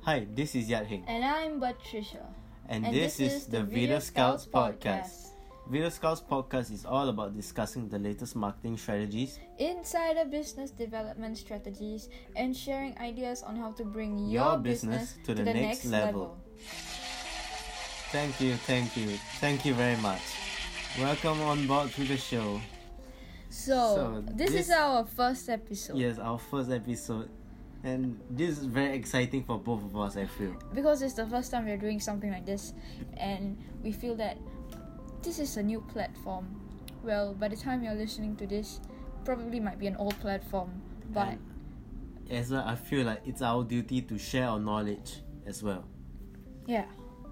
Hi, this is Yat Heng. And I'm Patricia. And this is the Video Scouts Podcast. Video Scouts Podcast is all about discussing the latest marketing strategies, insider business development strategies, and sharing ideas on how to bring your business to the next level. Thank you very much. Welcome on board to the show. So this is our first episode. Yes, our first episode. And this is very exciting for both of us, I feel. Because it's the first time we're doing something like this. And we feel that this is a new platform. Well, by the time you're listening to this, probably might be an old platform. But as well, I feel like it's our duty to share our knowledge as well. Yeah.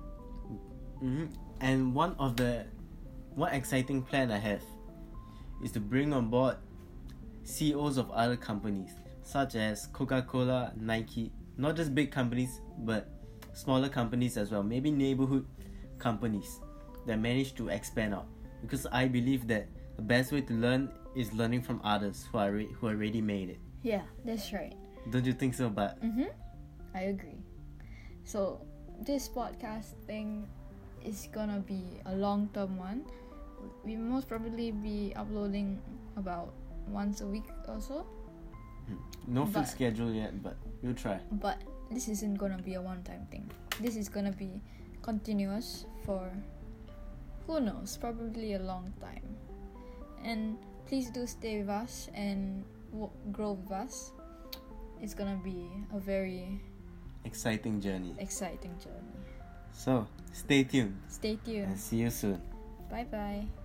And one exciting plan I have is to bring on board CEOs of other companies, such as Coca-Cola, Nike, not just big companies, but smaller companies as well, maybe neighborhood companies that manage to expand out. Because I believe that the best way to learn is learning from others who already made it. Yeah, that's right. Don't you think so, But? I agree. So this podcast thing is gonna be a long-term one. We most probably be uploading about once a week or so. No fixed schedule yet, but we'll try. But this isn't gonna be a one-time thing. This is gonna be continuous for, who knows, probably a long time. And please do stay with us and grow with us. It's gonna be a very exciting journey. So stay tuned. Stay tuned. And see you soon. Bye bye.